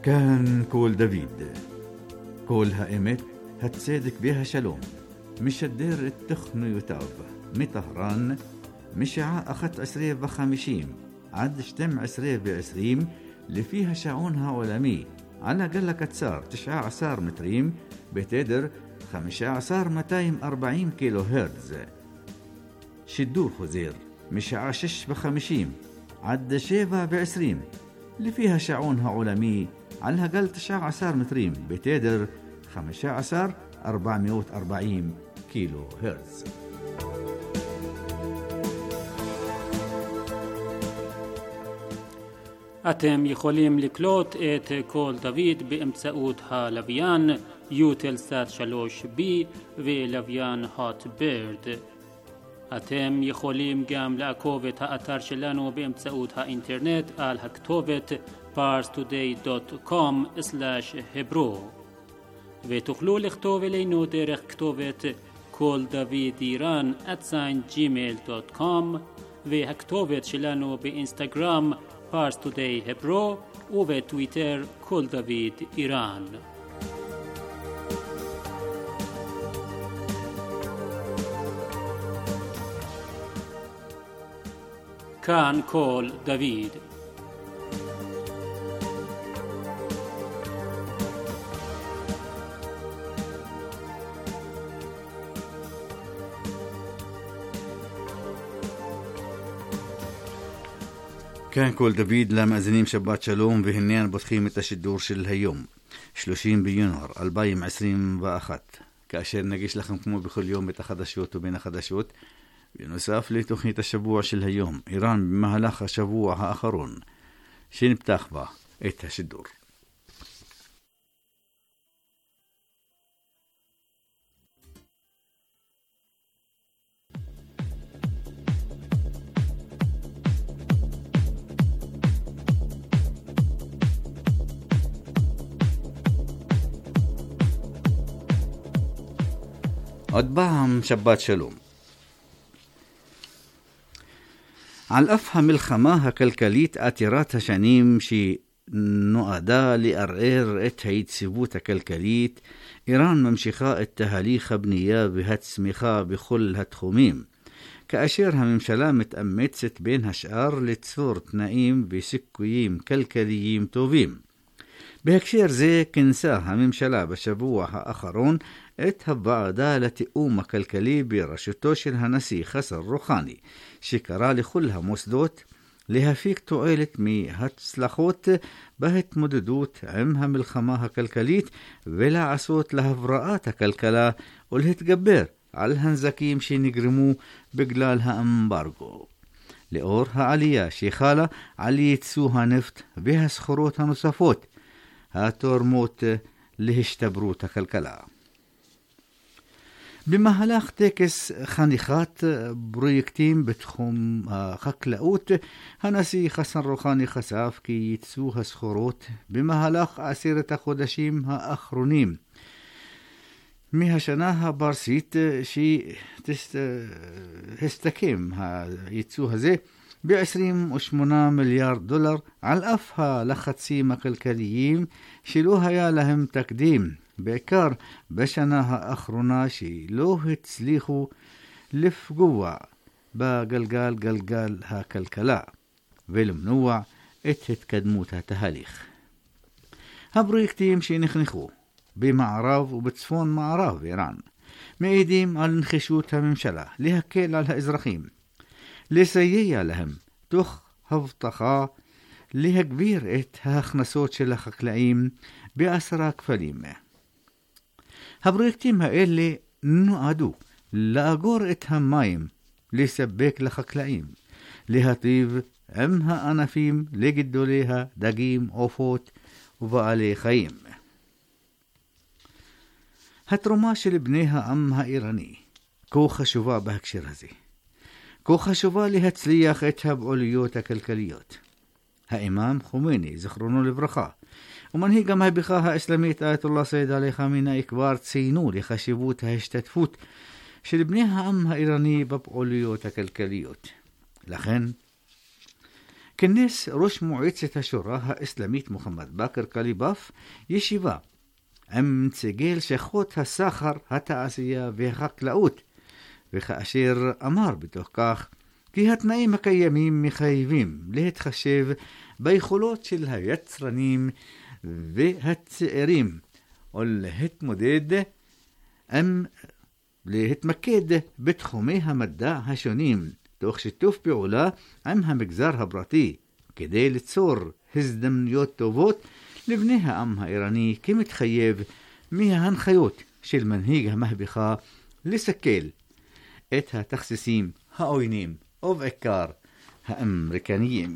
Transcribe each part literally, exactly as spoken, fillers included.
كان كول دافيد كول هائمت هتصدق بها شلوم مش الدير التخن يتاب مطهران مشاع أخت عسرية بخمشيم عد شتم عسرية بعسريم اللي فيها شعونها علمي على قلة كتسار تشعة عصار متريم بتدر خمشة عصار متايم أربعين كيلو هرتز. شدور خزير مشاع شش بخمشيم عد شيفا بعسريم اللي فيها شعونها علمي على قل تشعة عصار متريم بتدر خمشة عصار أربعمائة وأربعين كيلو هرتز. אתם יכולים לקלוט את קול דוד באמצעות הלוויין יוטלסאט שלוש בי ולוויין הוט בירד. אתם יכולים גם לעקוב את האתר שלנו באמצעות האינטרנט על הכתובת פארס טודיי דוט קום סלאש hebro ותוכלו לכתוב אלינו דרך כתובת קול דוד איראן at gmail דוט קום והכתובת שלנו באינסטגרם פארס טודיי hebro ובטוויטר קול דוד איראן. כאן קול דוד. كان كول دافيد لمأذنين شبات شلوم وهنيان بطخيمة الشدور شل هيوم ثلاثين بيونير ألفين وعشرين واحد كأشير نجيش لكم كمو بكل يوم بتخدشوت وبين خدشوت بنصاف لتخنية الشبوع شل هيوم إيران بمهلخ شبوعها آخرون شين بتاخبا إيتها شدور. أتبعهم شبات شلوم على أفهم الخماها كالكليت آتيراتها شنيم شي نؤدا لأرئر اتهيد سبوتا كالكليت إيران ممشخاء التهاليخ بنيا بهت سميخا بخل هتخوميم كأشيرها ممشلا متأمتست بينها شعار لتصور تنائيم بسكويم كالكلييم توفيم بهكشير زي كنساها ممشلا بشبوعها آخرون اتهبع دالة أوما كالكلي برشتوش الهنسي خسر روخاني شكرا لخلها مسدوت لها فيك توئلت مي هتسلخوت بهت مددوت عمها ملخماها كالكليت ولا عصوت لها فراءاتها كالكلا ولهت جبر على الهنزكيم شي نقرمو بقلالها امبارغو لأورها عليا شيخالة علي تسوها نفط بها سخروتها نصفوت هاتور موت لهشتبروتا كالكلا. במהלך טקס חניכת פרויקטים בתחום החקלאות, הנשיא חסן רוחני חשף כי ייצוא הסחורות במהלך עשרת החודשים האחרונים מהשנה הברסית שהסתכם הייצוא הזה ב-עשרים ושמונה מיליארד דולר, על אף הלחצים הכלכליים שלא היה להם תקדים, בעיקר בשנה האחרונה שלא הצליחו לפגוע בגלגל גלגל הכלכלה ולמנוע את התקדמות התהליך. הפרויקטים שנחנכו במערב ובצפון מערב איראן מעידים על נחישות הממשלה להקל על האזרחים, לסייע להם תוך הבטחה להגביר את ההכנסות של החקלאים בעשרה כפלים. הפרויקטים האלה נועדו לאגור את המים, לספק לחקלאים, להטיב עם הענפים לגידולי הדגים, עופות ובעלי חיים. התרומה של בני העם האיראני כה חשובה בהקשר הזה, כה חשובה להצליח את הפעוליות הכלכליות. האימאם חומייני, זכרונו לברכה, ומנהיג המהפכה האסלאמית אייתוללה סייד עלי חמינאי כבר ציינו לחשיבות ההשתתפות של בני העם האיראני בפעוליות הכלכליות. לכן, כנס ראש מועצת השורה האסלאמית מוחמד באקר קליבאף ישיבה עם נציגי לשכות הסחר, התעשייה והחקלאות, וכאשר אמר בתוך כך כי התנאים הקיימים מחייבים להתחשב ביכולות של היצרנים והצעירים ולהתמודד עם להתמקד בתחומי המדע השונים תוך שיתוף פעולה עם המגזר הפרטי כדי ליצור הזדמנויות טובות לבני העם האיראני כמתחייב מההנחיות של מנהיג המהפכה לסכל את התכסיסים העוינים ובעיקר האמריקניים.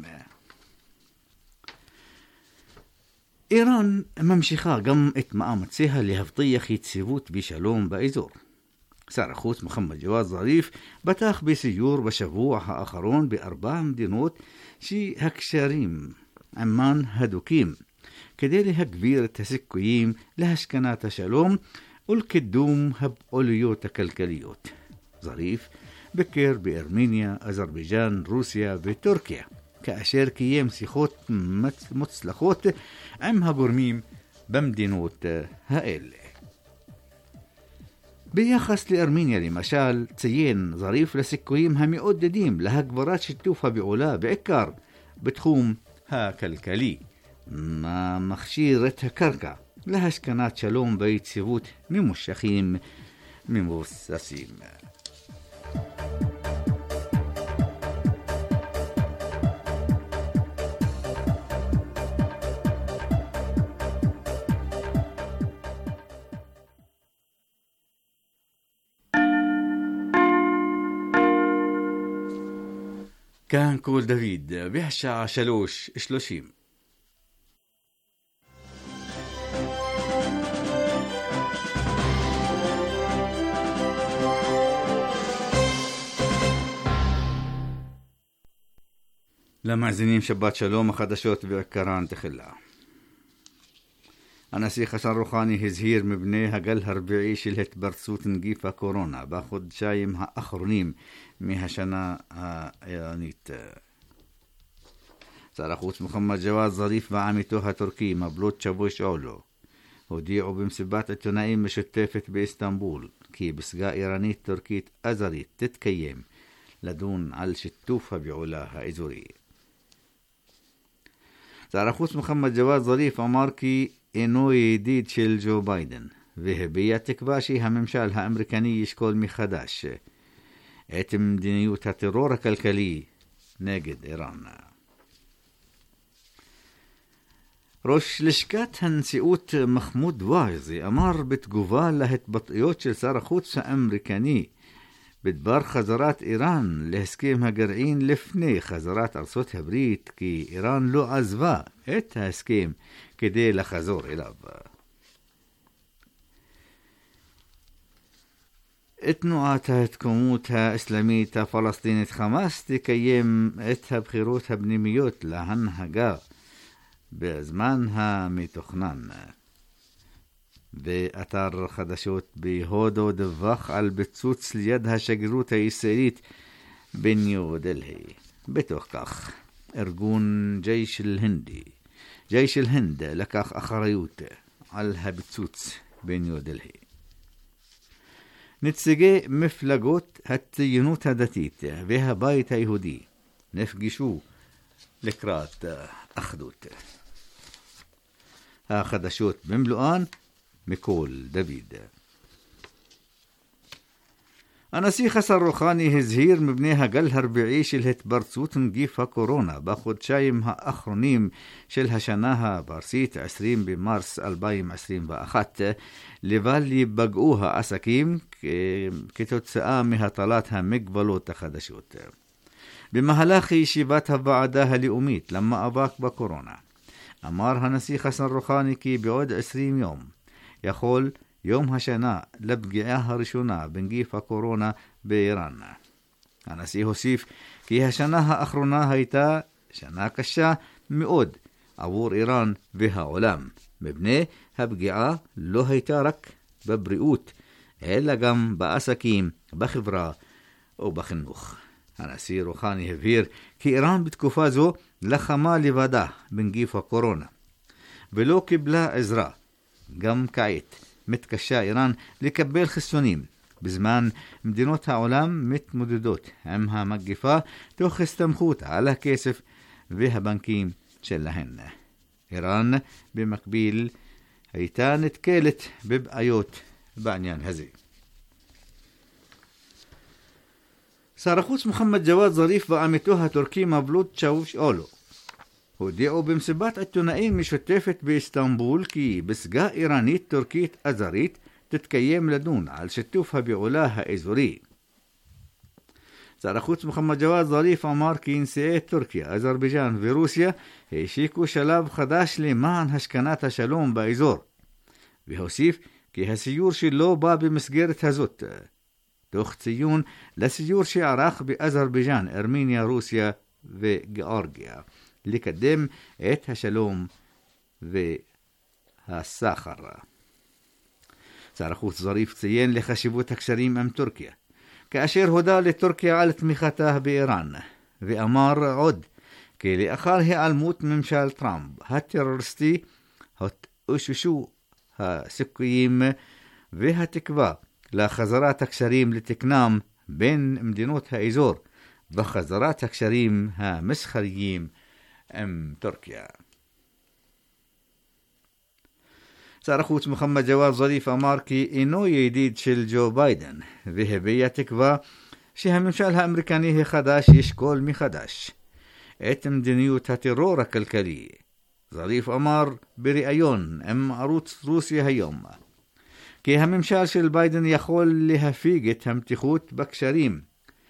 איראן ממשיכה גם את מאמציה להבטיח יציבות ושלום באזור. שר החוץ מוחמד ג'וואד זריף פתח בסיור בשבוע האחרון בארבע מדינות שהקשרים עמן הדוקים כדי להגביר את הסיכויים להשכנת השלום ולקידום הפעוליות הכלכליות. זריף ביקר בארמניה, אזרבייג'אן, רוסיה וטורקיה, כאשר קיים שיחות מוצלחות עם הגורמים במדינות האלה. ביחס לארמניה למשל, ציין זריף לסיכויים המעודדים להגברת שיתוף הפעולה בעיקר בתחום הכלכלי, מה מכשיר את הקרקע להשכנת שלום ויציבות ממושכים מבוססים. כאן קול דוד, והשעה שלוש שלושים. למאזינים שבת שלום, החדשות בעיקרן תחילה. הנשיא חסן רוחני הזהיר מפני הגל הרביעי של התפרצות נגיף הקורונה בחודשיים האחרונים מהשנה האיראנית. שר החוץ מוחמד ג'וואד זריף ועמיתו הטורקי מבלוט צ'אבושאולו הודיעו במסיבת עיתונאים משותפת באיסטנבול כי פסגה איראנית טורקית אזרית תתקיים לדון על שיתוף הפעולה האזורי. שר החוץ מוחמד ג'וואד זריף אמר כי אינו ידיד של ג'ו ביידן, והביע תקווה שהממשל האמריקני ישקול מחדש את מדיניות הטרור הכלכלי נגד איראן. ראש לשכת הנשיאות מחמוד ועזי אמר בתגובה להתבטאויות של שר החוץ האמריקני בדבר חזרת איראן להסכם הגרעין לפני חזרת ארצות הברית כי איראן לא עזבה את ההסכם כדי לחזור אליו. תנועת ההתקוממות האסלאמית הפלסטינית חמאס תקיים את הבחירות הפנימיות להנהגה בזמן המתוכנן. באתר חדשות בהודו דווח על ביצוץ ליד השגרירות הישראלית בניו דלהי. בתוך כך ארגון ג'ייש אל-הינדי ג'ייש אל-הינד לקח אחריות על הביצוץ בניו דלהי. נציגי מפלגות הציונות הדתית והבית היהודי נפגשו לקראת אחדות. החדשות במלואן מקול דוד. הנשיא חסן רוחני הזהיר מפני הגל הרביעי של התפרצות נגיף הקורונה בחודשיים האחרונים של השנה הפרסית עשרים במרס אלפיים עשרים ואחת, לבל ייפגעו העסקים כתוצאה מהטלת המגבלות החדשות. במהלך ישיבת הוועדה הלאומית למאבק בקורונה אמר הנשיא חסן רוחני כי בעוד עשרים יום יכול יום השנה לפגיעה הראשונה בנגיף הקורונה באיראן. הנשיא הוסיף כי השנה האחרונה הייתה שנה קשה מאוד עבור איראן והעולם, מפני הפגיעה לא הייתה רק בבריאות, אלא גם בעסקים, בחברה ובחינוך. הנשיא רוחני הבהיר כי איראן בתקופה זו לחמה לבדה בנגיף הקורונה, ולא קיבלה עזרה. גם כעת מתקשה איראן לקבל חיסונים, בזמן מדינות העולם מתמודדות עם המגפה תוך הסתמכות על הכסף והבנקים שלהן. איראן במקביל הייתה נתקלת בבעיות בעניין הזה. שר החוץ מוחמד ג'וואד זריף ועמיתו הטורקי מבלוט צ'אוושאולו הודיעו במסיבת עיתונאים משותפת באיסטנבול כי פסגה איראנית טורקית אזרית תתקיים לדון על שיתוף הפעולה האזורי. שר החוץ מוחמד ג'וואד זריף אמר כי נשיאי טורקיה, אזרבייג'אן ורוסיה השיקו שלב חדש למען השכנת השלום באזור, והוסיף כי הסיור שלו בא במסגרת הזאת, תוך ציון לסיור שערך באזרבייג'אן, ארמניה, רוסיה וגיאורגיה, לקדם את השלום והסחר. שר החוץ זריף ציין לחשיבות הקשרים עם טורקיה, כאשר הודה לטורקיה על תמיכתה באיראן, ואמר עוד כי לאחר היעלמות ממשל טראמפ הטרוריסטי התאוששו הסיכויים והתקווה לחזרת הקשרים לתקנם בין מדינות האזור וחזרת הקשרים המסחריים עם טורקיה. שר החוץ מוחמד ג'וואד זריף אמר כי אינו ידיד של ג'ו ביידן, והביע תקווה שהממשל האמריקני החדש ישקול מחדש את מדיניות הטרור הכלכלי. זריף אמר בריאיון עם ערוץ רוסיה היום כי הממשל של ביידן יכול להפיג את המתיחות בקשרים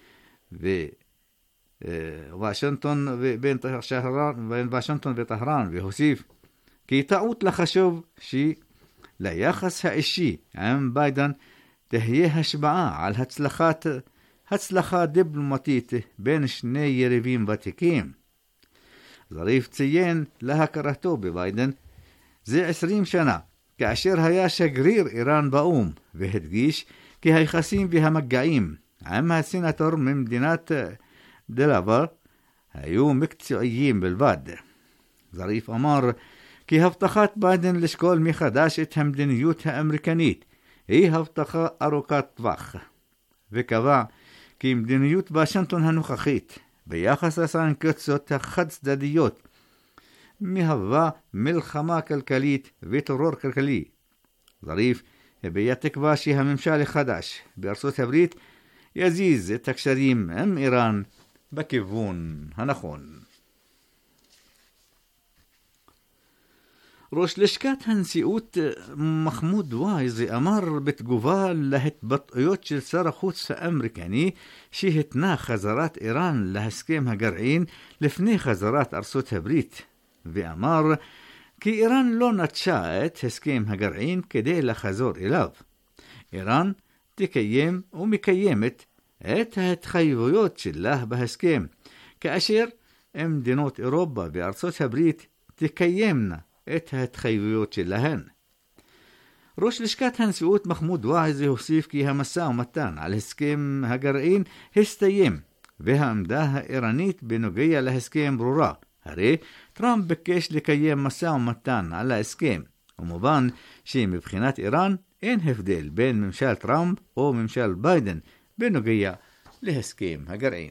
ווושינגטון ובין וושינגטון וטהרן, והוסיף כי טעות לחשוב שליחס האישי עם ביידן תהיה השפעה על הצלחת הצלחה דיפלומטית בין שני יריבים ותיקים. זריף ציין להכרתו בביידן זה עשרים שנה כאשר היה שגריר איראן באום, והדגיש כי היחסים והמגעים עם הסנטור ממדינת דלאוור היו מקצועיים בלבד. זריף אמר כי הבטחת ביידן לשקול מחדש את המדיניות האמריקנית היא הבטחה ארוכת טווח, וקבע כי מדיניות וושינגטון הנוכחית ביחס לסנקציות החד צדדיות מהווה מלחמה כלכלית וטרור כלכלי. זריף הביע תקווה שהממשל החדש בארצות הברית יזיז את הקשרים עם איראן בכיוון הנכון. ראש לשכת הנשיאות מחמוד וייז אמר בתגובה להתבטאויות של שר החוץ האמריקני שהתנה חזרת איראן להסכם הגרעין לפני חזרת ארצות הברית, ואמר כי איראן לא נטשה את הסכם הגרעין כדי לחזור אליו. איראן תקיים ומקיימת את ההתחייבויות שלה בהסכם, כאשר מדינות אירופה וארצות הברית תקיימנה את ההתחייבויות שלהן. ראש לשכת הנשיאות מחמוד וייז הוסיף כי המשא ומתן על הסכם הגרעין הסתיים, והעמדה האיראנית בנוגע להסכם ברורה. הרי טראמפ ביקש לקיים משא ומתן על ההסכם, ומובן שמבחינת איראן אין הבדל בין ממשל טראמפ או ממשל ביידן בנוגע להסכם הגרעין.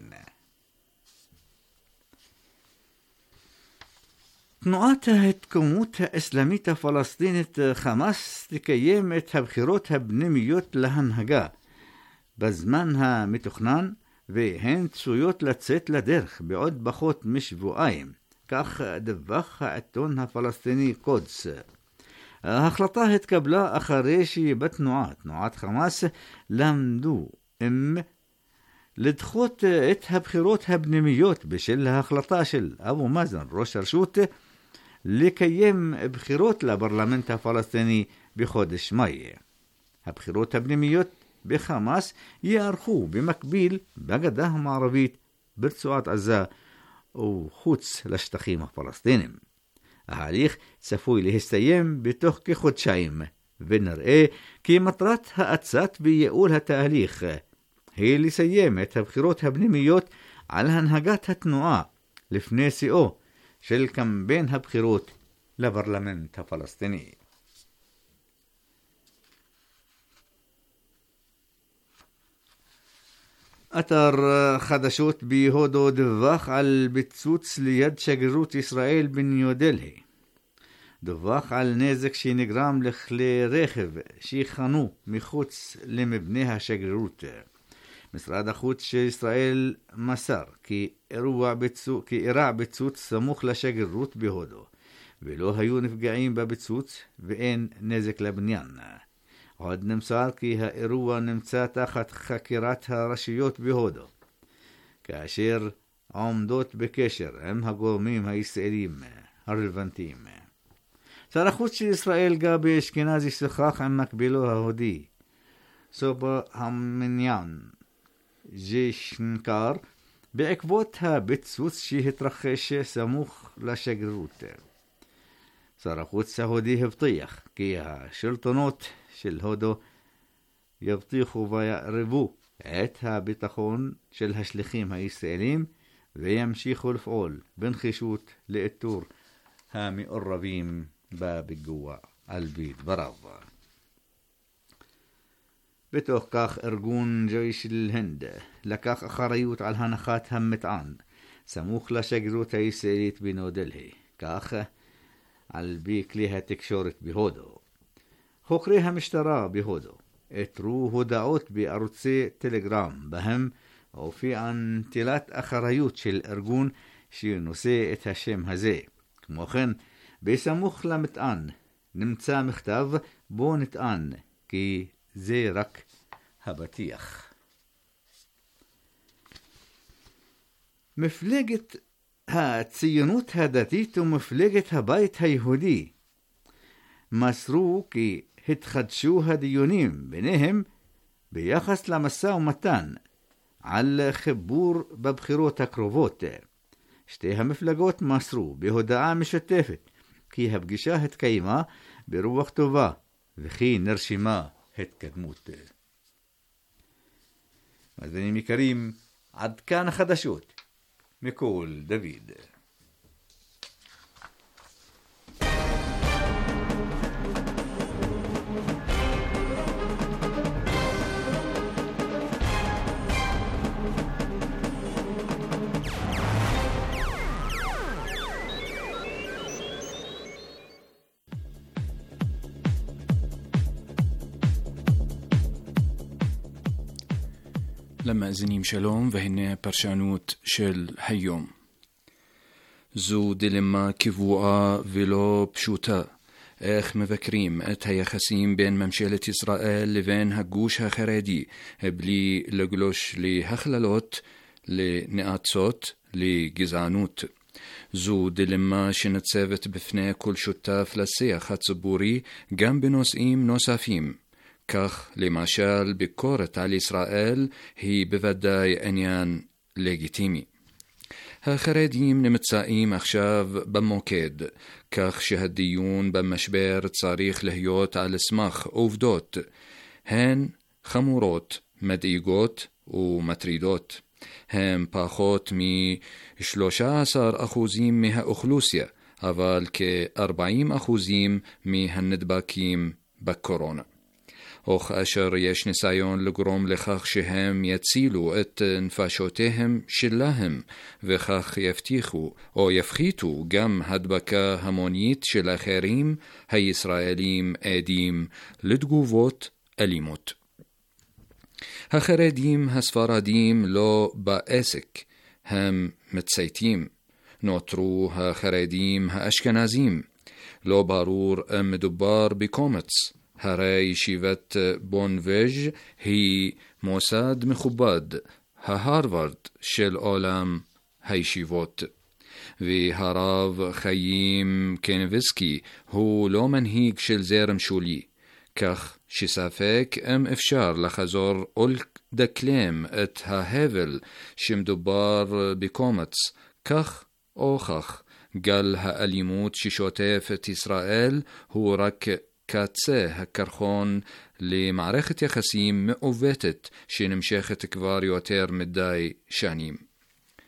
תנועת ההתקוממות האסלאמית הפלסטינית חמאס תקיים את הבחירות הפנימיות להנהגה בזמן המתוכנן, והן צפויות לצאת לדרך בעוד פחות משבועיים, כך דווח העיתון הפלסטיני קודס. ההחלטה התקבלה אחרי שבתנועה, תנועת חמאס, למדו אם לדחות את הבחירות הפנימיות בשל ההחלטה של אבו מאזן, ראש הרשות, לקיים בחירות לפרלמנט הפלסטיני בחודש מאי. הבחירות הפנימיות בחמאס יערכו במקביל בגדה המערבית, ברצועת עזה וחוץ לשטחים הפלסטינים. ההליך צפוי להסתיים בתוך כחודשיים, ונראה כי מטרת האצת וייעול התהליך היא לסיים את הבחירות הפנימיות על הנהגת התנועה לפני שיאו של קמפיין הבחירות לפרלמנט הפלסטיני. אתר חדשות בהודו דווח על פיצוץ ליד שגרירות ישראל בניו דלהי. דווח על נזק שנגרם לכלי רכב שיחנו מחוץ למבנה השגרירות. משרד החוץ של ישראל מסר כי אירוע ביצוץ, כי אירע פיצוץ סמוך לשגרירות בהודו, ולא היו נפגעים בפיצוץ ואין נזק לבניין. עוד נמסר כי האירוע נמצא תחת חקירת הרשויות בהודו, כאשר עומדות בקשר עם הגורמים הישראלים הרלוונטיים. שר החוץ של ישראל גבי אשכנזי שוחח עם מקבילו ההודי סובה המניאן ג'ישנקר בעקבות הפיצוץ שהתרחש סמוך לשגרירות. שר החוץ ההודי הבטיח כי השלטונות של הודו יבטיחו ויערבו את הביטחון של השליחים הישראלים וימשיכו לפעול בנחישות לאיתור המעורבים בפיגוע על פי דבריו. בתוך כך ארגון ג'ויש אל-הינד לקח אחריות על הנחת המטען סמוך לשגרירות הישראלית בניו דלהי, כך על פי כלי התקשורת בהודו. חוקרי המשטרה בהודו איתרו הודעות בערוצי טלגרם בהם הופיעה נטילת אחריות של ארגון שנושא את השם הזה. כמו כן, בסמוך למטען נמצא מכתב בו נטען כי זה רק הפתיח. מפלגת הציונות הדתית ומפלגת הבית היהודי מסרו כי התחדשו הדיונים ביניהם ביחס למשא ומתן על חיבור בבחירות הקרובות. שתי המפלגות מסרו בהודעה משותפת כי הפגישה התקיימה ברוח טובה וכי נרשמה התקדמות. מאזינים יקרים, עד כאן החדשות מקול דוד. למאזינים שלום, והנה פרשנות של היום. זו דילמה קבועה ולא פשוטה. איך מבקרים את היחסים בין ממשלת ישראל לבין הגוש החרדי, בלי לגלוש להכללות, לנאצות, לגזענות. זו דילמה שנצבת בפני כל שותף לשיח הציבורי גם בנושאים נוספים. כך למשל ביקורת על ישראל היא בוודאי עניין לגיטימי. החרדים נמצאים עכשיו במוקד, כך שהדיון במשבר צריך להיות על סמך עובדות. הן חמורות, מדאיגות ומטרידות. הם פחות מ-שלושה עשר אחוזים מהאוכלוסיה, אבל כ-ארבעים אחוזים מהנדבקים בקורונה. אך אשר יש ניסיון לגרום לכך שהם יצילו את נפשותיהם שלהם, וכך יבטיחו או יפחיתו גם הדבקה המונית של אחרים, הישראלים עדים לתגובות אלימות. החרדים הספרדים לא בעסק, הם מצייתים. נותרו החרדים האשכנזים. לא ברור אם מדובר בקומץ. הרי ישיבת בונבז' היא מוסד מכובד, ההרווארד של עולם הישיבות. והרב חיים קניבסקי הוא לא מנהיג של זרם שולי, כך שספק אם אפשר לחזור או לדקלם את ההבל שמדובר בקומץ, כך או כך. גל האלימות ששוטף את ישראל הוא רק קצה הקרחון למערכת יחסים מעוותת שנמשכת כבר יותר מדי שנים.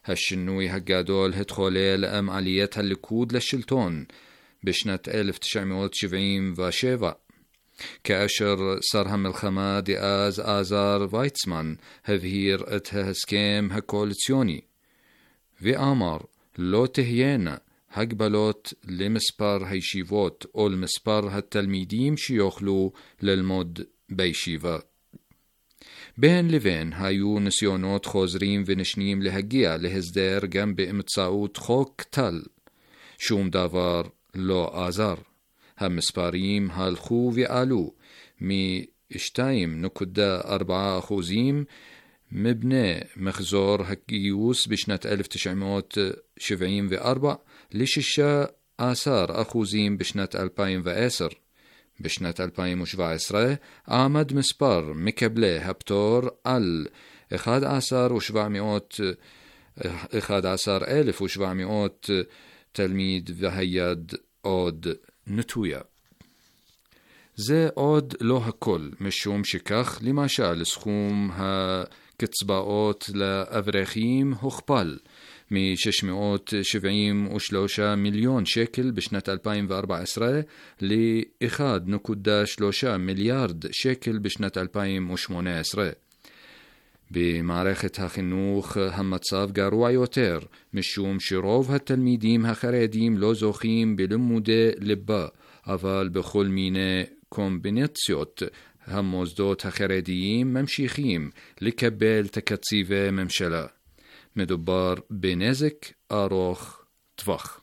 هالشنوي هالجادول هتخولي لأم عالية الليكود للشلطون بشنة ألف وتسعمائة وسبعين وسبعة كأشر صار الملخمة دياز آزار فايتسمان هفهير اتها هسكيم هكوليسيوني في آمر لو تهينا هقبلوت لمسبر هيشيفوت أو المسبر هالتلميديم شيوخلو للمود بيشيفا بين لفين هايو نسيونوت خوزرين ونشنيم لهجيا لهزدير جنب امتصاوت خوك تل شوم دافار لو آزار هم مسباريم هالخو وآلو مي اشتايم نكدا أربعة خوزيم مبنى مخزور هكيوس بشنة ألف وتسعمائة وسبعين وأربعة لششة آثار أخوزيم بشنة ألفين وعشرة بشنة ألفين وسبعة عشر آمد مسبار مكبله هبتور ال إخاد آثار وسبعمائة إخاد آثار ألف وسبعمائة تلميذ وهياد أود نتويا زي أود لوها كل مشوم شكخ لما شاء لسخوم ها كتسباؤوت لأفريخيم هخبال مي ششمائة وسبعين وشلوشة مليون شكل بشنة ألفين وأربعة عشر لإخاد نكودا شلوشة مليارد شكل بشنة ألفين وثمانية عشر بمعركة هخنوخ هم تصاف قاروا يوتر مشوم شروف هالتلميديم هخريديم لو زوخيم بلمودة لبا أفال بخل مينة كومبينيتسيوت هم موزدوت هخريديم ممشيخيم لكبال تكتسيفة ممشلا مدبار بنزك أروخ طفخ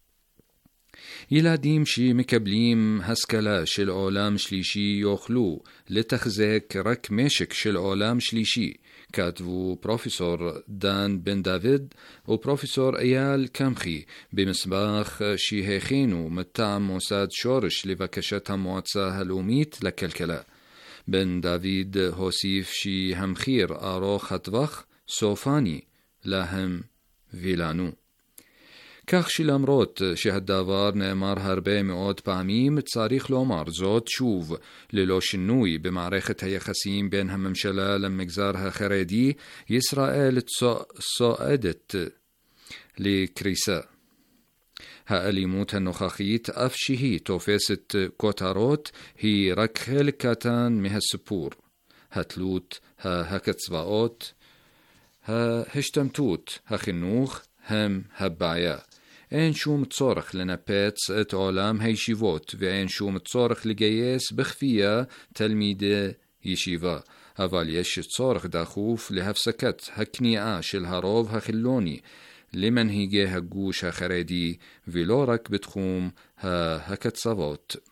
يلاديم شي مكبليم هسكلا شل عالم شليشي يوخلو لتخزيك رك مشك شل عالم شليشي كاتبو بروفيسور دان بن دافيد وبروفيسور ايال كامخي بمسباخ شي هيخينو متعم موساد شورش لفكشتها مواتسا هلوميت لكالكلا بن دافيد هوسيف شي همخير أروخ طفخ سوفاني لهم فيلانو كخ شلمروت شهد دافار نأمار هربي مئات بعميم تصاريخ لومار زود شوف للوشنوي بمعركة هي خسيم بينها ممشلا لمجزارها خريدي يسرائيل صائدت لكريسا هاليموت النخاخيت أفشهي توفيست كوتاروت هي ركخل كاتان مها السبور هتلوت ها هكتسباؤوت ها هشتمتوت هخنوخ هم هبعيا این شوم تصورخ لنباتس ات عالم هيشيفوت وين شوم تصورخ لجيس بخفية تلميذ يشيفا هفال يش تصورخ داخوف لهفسكت هكنيعة شل هروف هخلوني لمن هيجي هجوش هخريدي فيلورك بتخوم ها هكت صفوت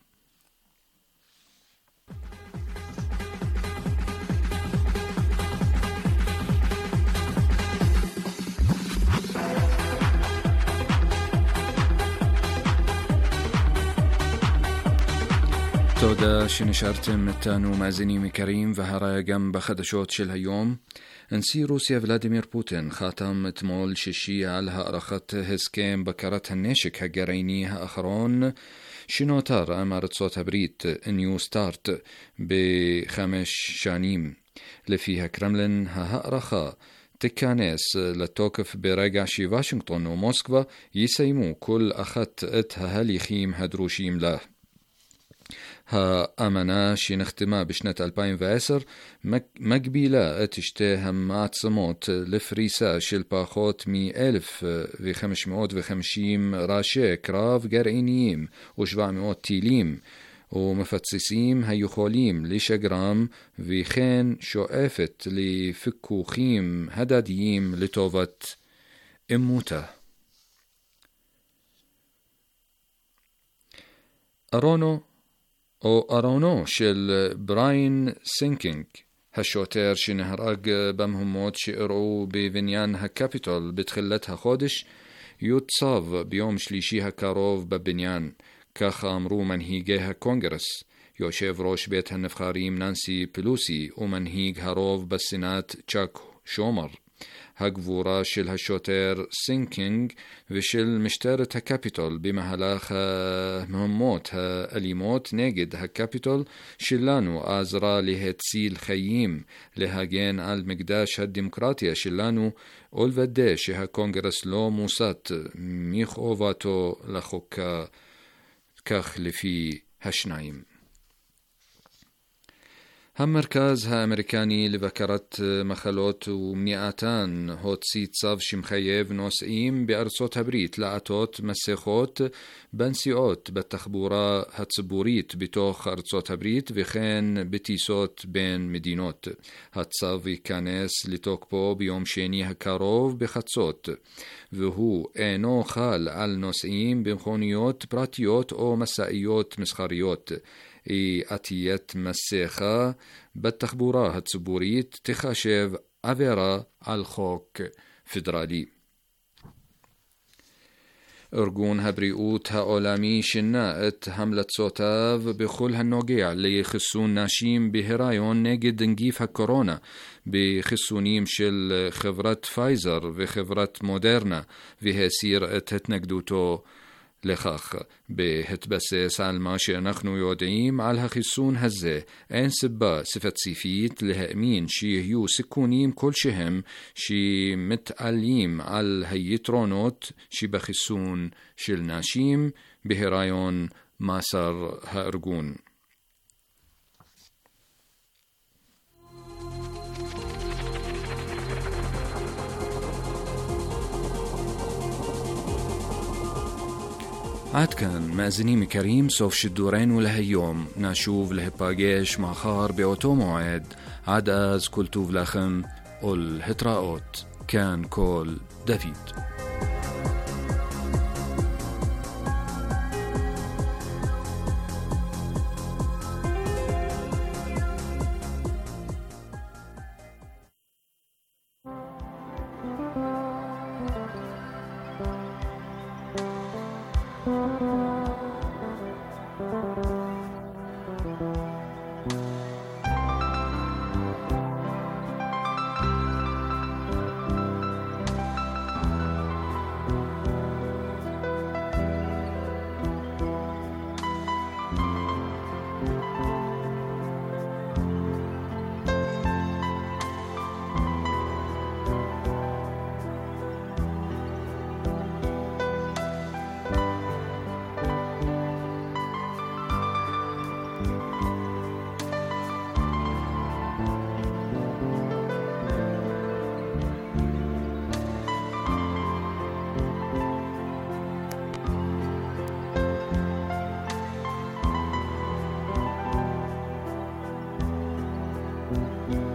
تودا شنشارتم التانو مازني كريم وهرايا جنب خدشوت شل هيوم انسي روسيا فلاديمير بوتين خاتم تمول ششي على رخت هسكيم بكرتها النشك هجرينيها أخرون شنوتار أمارت صوت بريت نيو ستارت بخمش شانيم لفيها كرملين ها رخا تكانيس لتوقف برجع شي واشنطن وموسكوا يسيمو كل أخت اتها هاليخيم هدروشيم له ها أمنا شي نختما بشنة ألفين وعشرة مقبيلة اتشتهم معتصموت لفريسا شلباخوت مي ألف وخمسمائة وخمسين راشي كراف جرعينيم وشبعمائة تيليم ومفتسسيم هيخوليم لشجرام وخين شوقفت لفكوخيم هداديم لطوفت إموتا أرونو او أرونو شل براين سينكينج هالشوتير شي نهرق بمهموت شئرعو بفنيان هالكابيتول بتخلتها خودش يتصاف بيوم شليشي هكاروف ببنيان كاخ أمرو منهيجيها كونغرس يوشيف روش بيت هالنفخاريم نانسي بلوسي ومنهيج هاروف بالسينات تشاك شومر הגבורה של השוטר סינקינג ושל משטרת הקפיטול במהלך המהומות האלימות נגד הקפיטול שלנו עזרה להציל חיים, להגן על מקדש הדמוקרטיה שלנו ולוודא שהקונגרס לא מוסת מחובתו לחוקה, כך לפי השניים. המרכז האמריקני לבקרת מחלות ומניעתן הוציא צו שמחייב נוסעים בארצות הברית לעטות מסכות בנסיעות בתחבורה הציבורית בתוך ארצות הברית וכן בטיסות בין מדינות. הצו ייכנס לתוקפו ביום שני הקרוב בחצות, והוא אינו חל על נוסעים במכוניות פרטיות או מסעיות מסחריות. עטיית מסכה בתחבורה הציבורית תחשב עבירה על חוק פדרלי. ארגון הבריאות העולמי שינה את המלצותיו בכל הנוגע לחיסון נשים בהיריון נגד נגיף הקורונה בחיסונים של חברת פייזר וחברת מודרנה, והסיר את התנגדותו לכך. בהתבסס על מה שאנחנו יודעים על החיסון הזה, אין סיבה ספציפית להאמין שיהיו סיכונים כלשהם שמתעלים על היתרונות שבחיסון של נשים בהיריון, מסר הארגון. עד כאן מאזינים יקרים, סוף שידורנו להיום. נשוב להיפגש מחר באותו מועד. עד אז כל טוב לכם ולהתראות. כאן כל דוד. Thank you.